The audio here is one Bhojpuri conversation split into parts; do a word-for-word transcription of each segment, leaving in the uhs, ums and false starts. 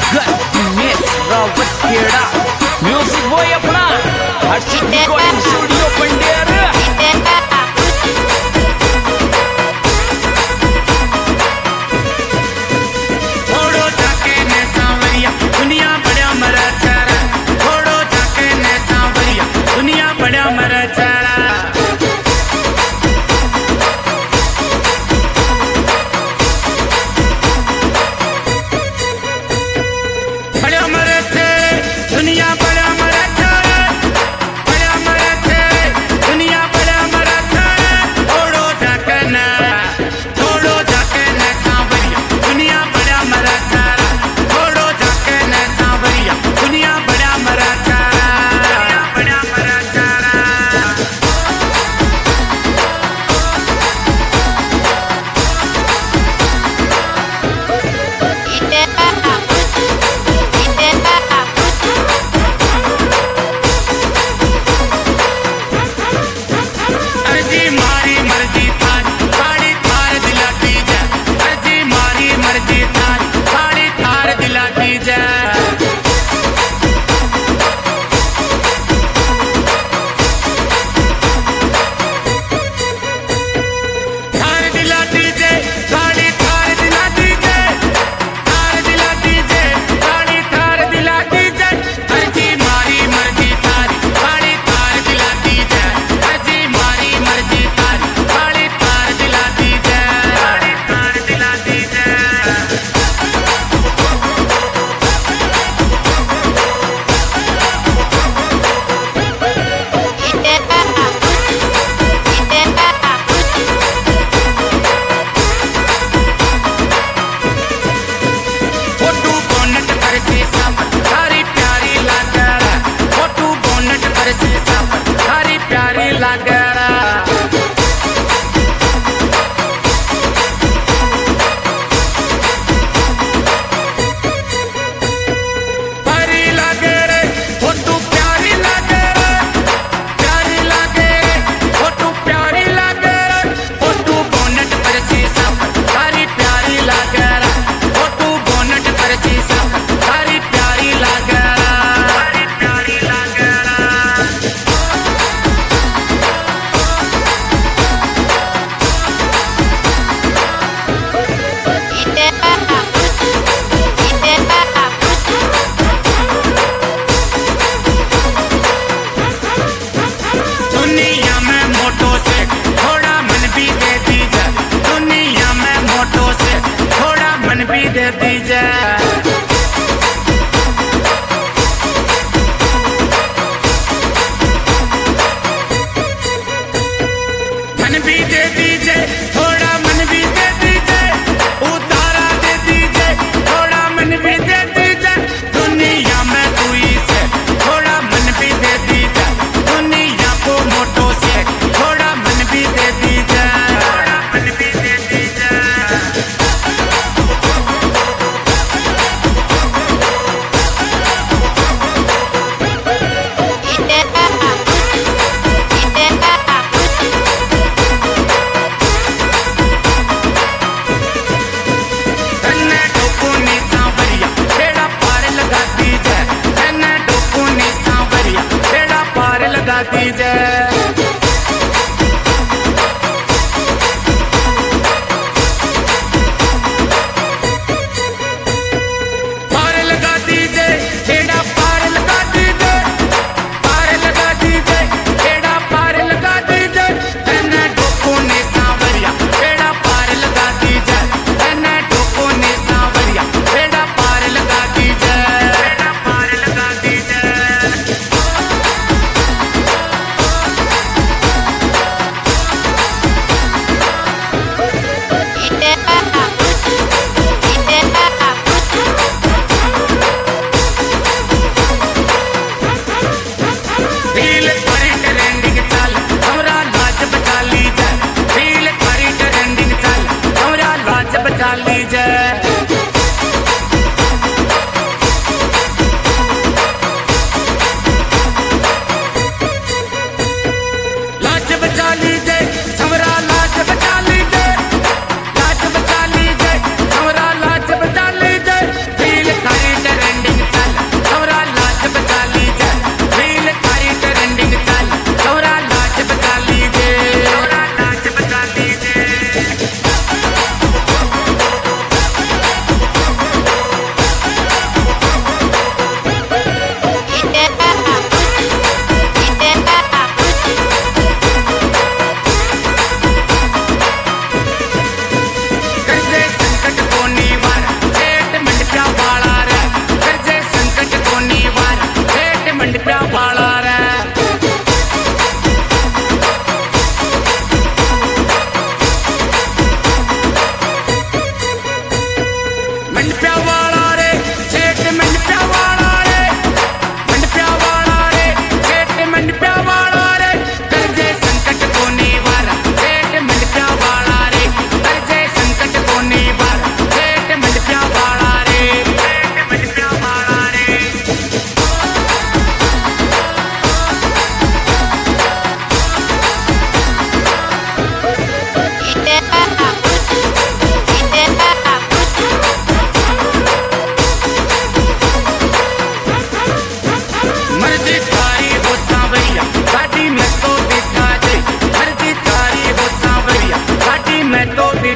टाइगर दिनेश रावत खेड़ा म्यूजिक बॉय अपना हर्षित रिकॉर्डिंग स्टूडियो पंडेर। थोड़ो जाके ने सांवरिया दुनिया बड़ा मरा चारा, थोड़ो जाके ने सांवरिया दुनिया बड़ा मरा चारा। बड़ा मरा चारा दुनिया बड़ा मरा चारा, बड़ा मरा चारा दुनिया बड़ा मरा चारा। थोड़ो जाके ने थोड़ो जाके ने सांवरिया दुनिया बड़ा मरा चारा, थोड़ो जाके ने सांवरिया दुनिया बड़ा मरा चारा, बड़ा मरा चारा। अर्जी मारी मर्जी थारी थारी थार दिलाती जा, अर्जी मारी मर्जी थारी थारी थार दिलाती जा। थार दिलाती जे थारी थार दिलाती जे, थार दिलाती जे थारी थार दिलाती जे। अर्जी मारी मर्जी थारी थारी थार दिलाती जे, अर्जी मारी मर्जी थारी थारी थार दिलाती जे, थारी थार दिलाती जे। फोटू बोनट पर से सापर थारी प्यारी लागरा, फोटू बोनट पर से सापर थारी प्यारी लागरा। प्यारी लागे रे फोटू प्यारी लागे रे, प्यारी लागे रे फोटू प्यारी लागे रे। फोटू बोनट पर से सापर थारी प्यारी लागरा, फोटू बोनट पर से सापर थारी प्यारी लागरा, थारी प्यारी लागरा। दुनिया में मोटो से थोड़ा मन भी दे दीजा, दुनिया में मोटो से थोड़ा मन भी दे दीजा। मन भी दे दीजे थोड़ा मन भी दे दीजे, उतारा दे दीजे थोड़ा मन भी दे दीजे। दुनिया में कोई से थोड़ा मन भी दे दीजा, दुनिया को मोटो से थोड़ा मन भी दे दीजा, थोड़ा मन भी दे दीजा। तन्ने डोको नी सांवरिया बेड़ा पार लगा दीजे, तन्ने डोको नी सांवरिया बेड़ा पार लगा दीजे। पार लगा दीजे बेड़ा पार लगा दीजे, पार लगा दीजे बेड़ा पार लगा दीजे। तन्ने डोको नी सांवरिया बेड़ा पार लगा दीजे, तन्ने डोको नी सांवरिया बेड़ा पार लगा दीजे, बेड़ा पार लगा दीजे। रील करी ट्रेंडिंग चल हमरा लाज बचा लीजे, रील करी ट्रेंडिंग चल हमरा लाज बचा लीजे। लाज बचा लीजे हमरा लाज बचा लीजे, लाज बचा लीजे हमरा लाज बचा लीजे। रील करी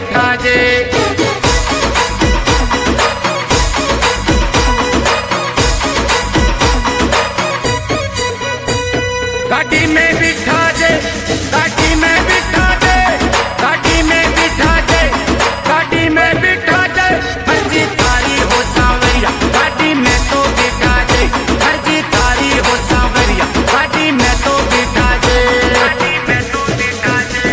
बिठा जे गाड़ी में बिठा दे गाड़ी में बिठा दे गाड़ी में बिठा दे गाड़ी में बिठा दे मर्जी तारी हो सांवरिया गाड़ी में तो बिठा दे मर्जी तारी हो सांवरिया गाड़ी में तो बिठा दे गाड़ी में तो बिठा दे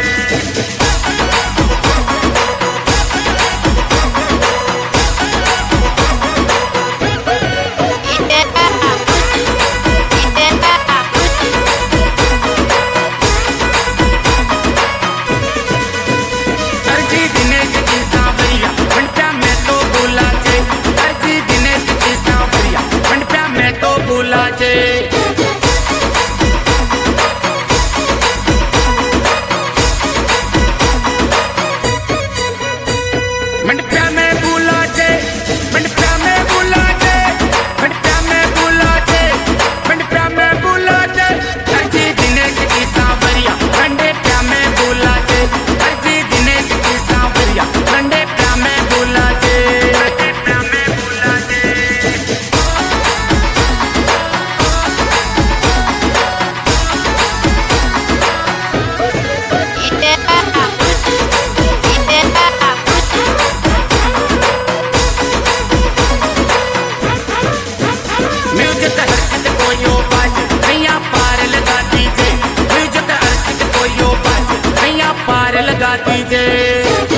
पार लगा दीजिए।